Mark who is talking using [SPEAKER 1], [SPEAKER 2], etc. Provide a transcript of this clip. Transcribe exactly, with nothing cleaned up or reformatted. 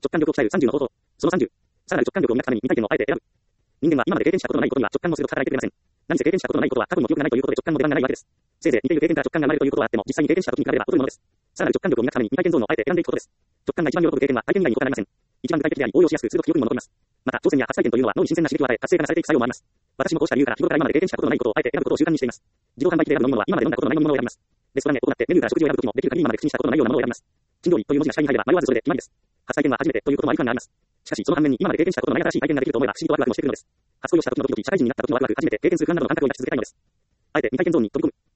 [SPEAKER 1] 直感力を鍛えるさんじゅうの方法。そのさんじゅう。さらなる直感力を磨くために未体験をあえて選ぶ。人間は今まで経験したことのないことには直感の鋭く働いてくれません。何せ経験したことのないことは過去にも記憶がないということで直感の出番がないわけです。せいぜい似ている経験から直感が生まれるということはあっても、実際に経験した時に比べれば劣るものです。さらなる直感力を磨くために未体験ゾーンをあえて選んでいくことです。直感が一番喜ぶ経験は体験以外に他なりません。一番具体的であり応用しやすく鋭く記憶にも残ります。また、挑戦や初体験というのは脳に新鮮な刺激を与え活性化されていく作用もあります。私もこうした理由から日頃から今まで経験したことのないことをあえて選ぶことを習慣にしています。自動販売機で選ぶ飲み物は今まで飲んだことのない飲み物を選びます。レストランへ行ってメニューから食事を選ぶときもできる限り今まで口にしたことのないようなものを選びます。珍料理という文字が視界に入れば迷わずそれで決まりです。初体験は初めてということもあり感があります。しかし、その反面に今まで経験したことのない新しい体験ができると思えば不思議とワクワクもしてくるのです。初恋をした時のドキドキ、社会人になった時のワクワク、初めて経験する不安などの感覚を抱き続けたいのです。あえて未体験ゾーンに飛び込む。